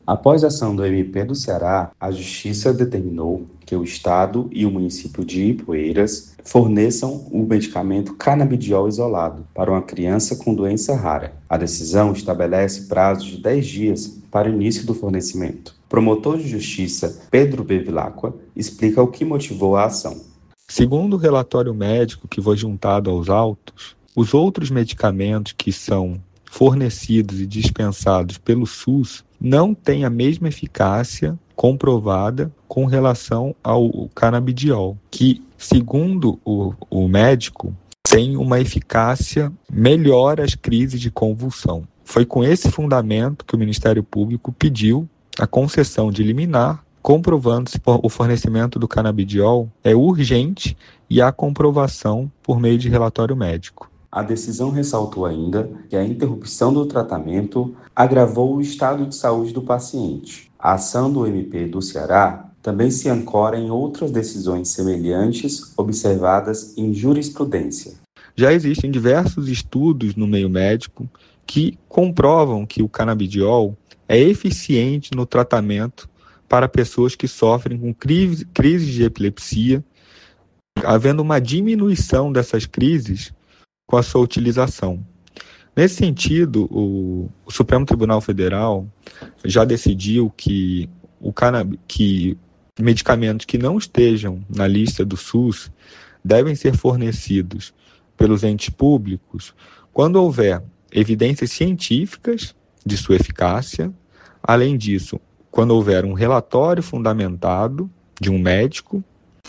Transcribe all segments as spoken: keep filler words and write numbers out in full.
Após a ação do M P do Ceará, a Justiça determinou que o Estado e o município de Ipueiras forneçam o medicamento canabidiol isolado para uma criança com doença rara. A decisão estabelece prazo de dez dias para o início do fornecimento. O promotor de justiça Pedro Bevilacqua explica o que motivou a ação. Segundo o relatório médico que foi juntado aos autos, os outros medicamentos que são fornecidos e dispensados pelo SUS não têm a mesma eficácia comprovada com relação ao canabidiol, que, segundo o, o médico, tem uma eficácia melhor às crises de convulsão. Foi com esse fundamento que o Ministério Público pediu a concessão de liminar, comprovando se o fornecimento do canabidiol é urgente e há comprovação por meio de relatório médico. A decisão ressaltou ainda que a interrupção do tratamento agravou o estado de saúde do paciente. A ação do M P do Ceará também se ancora em outras decisões semelhantes observadas em jurisprudência. Já existem diversos estudos no meio médico que comprovam que o canabidiol é eficiente no tratamento para pessoas que sofrem com crise, crises de epilepsia, havendo uma diminuição dessas crises com a sua utilização. Nesse sentido, o, o Supremo Tribunal Federal já decidiu que, o canab- que medicamentos que não estejam na lista do SUS devem ser fornecidos pelos entes públicos quando houver evidências científicas de sua eficácia. Além disso, quando houver um relatório fundamentado de um médico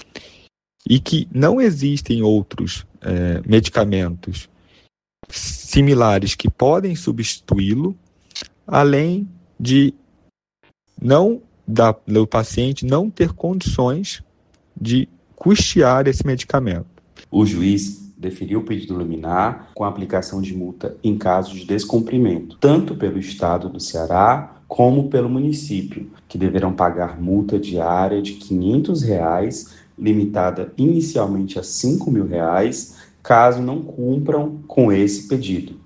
e que não existem outros é, medicamentos similares que podem substituí-lo, além de não da, do paciente não ter condições de custear esse medicamento. O juiz deferiu o pedido liminar com a aplicação de multa em caso de descumprimento, tanto pelo Estado do Ceará como pelo município, que deverão pagar multa diária de quinhentos reais, limitada inicialmente a cinco mil reais, caso não cumpram com esse pedido.